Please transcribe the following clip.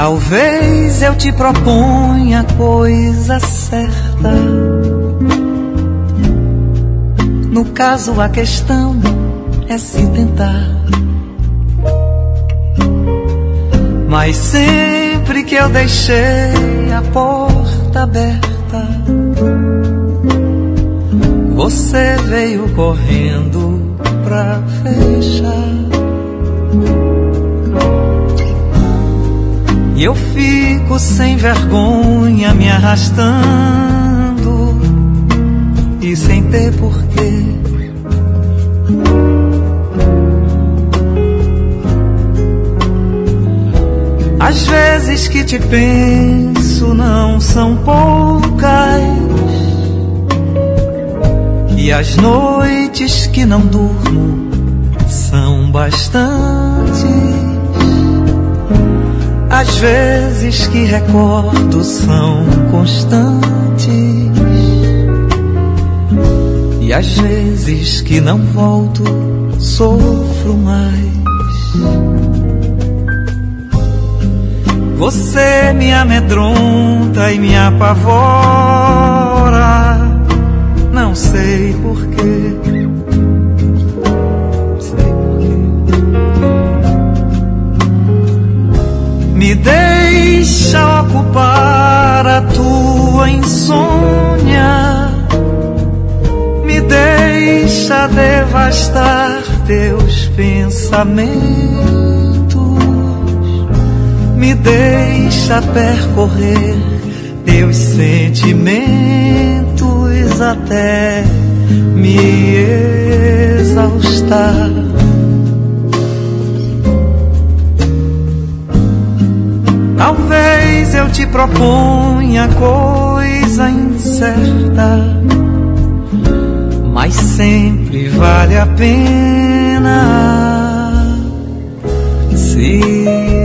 Talvez eu te proponha a coisa certa. No caso, a questão é se tentar. Mas sempre que eu deixei a porta aberta, você veio correndo pra fechar. E eu fico sem vergonha me arrastando e sem ter porquê. As vezes que te penso não são poucas, e as noites que não durmo são bastantes. As vezes que recordo são constantes, e as vezes que não volto sofro mais. Você me amedronta e me apavora, não sei porquê. Me deixa ocupar a tua insônia, me deixa devastar teus pensamentos, me deixa percorrer teus sentimentos até me exaustar. Talvez eu te proponha coisa incerta, mas sempre vale a pena se